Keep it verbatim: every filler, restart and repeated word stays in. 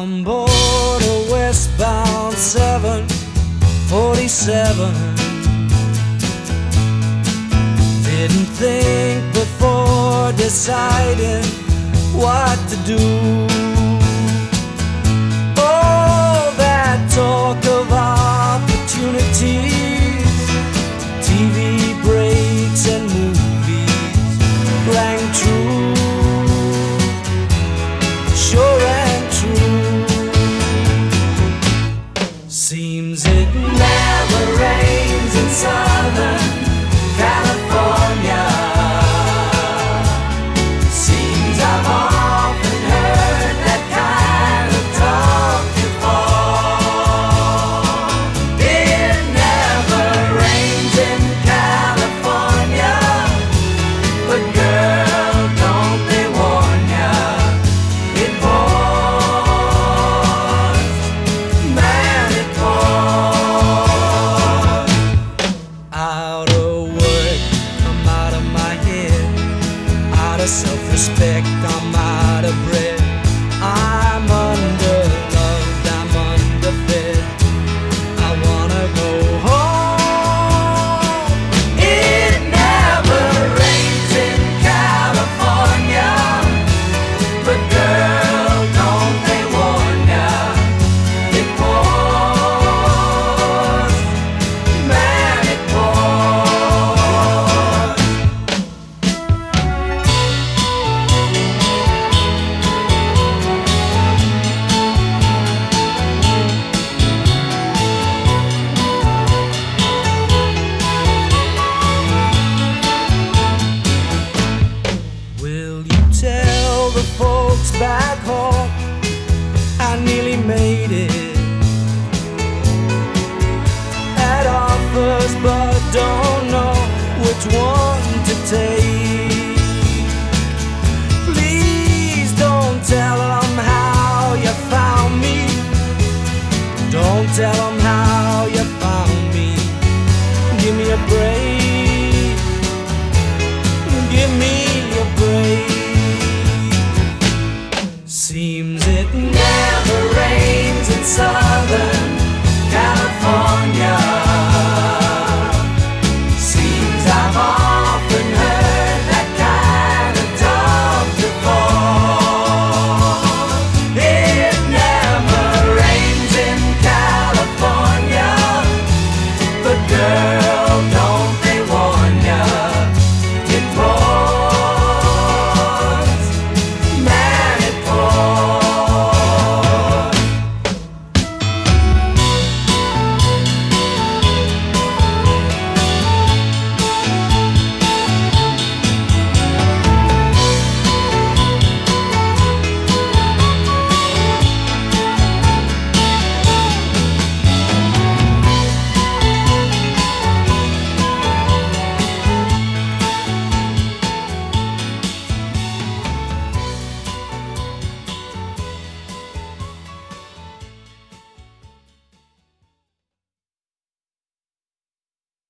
On board a westbound seven forty-seven. Didn't think before deciding what to do. All that talk of opportunities, T V breaks and movies rang true, sure and true. Seems it never rains in Southern California. Seems I've often heard that kind of talk before. It never rains in California, but girl, don't they warn ya, it pours, man, it pours. Out of work, I'm out of my head. Out of self-respect, I'm out of breath. I'm underloved, I'm underfed. I wanna go home. It never rains in California, but girl, don't they warn ya, it pours, man, it pours. Will you tell the folks back home I nearly made it? Had offers but don't know which one to take. Please don't tell them how you found me. Don't tell them how you found me. Give me a break. Give me a break. Seems it never rains in Southern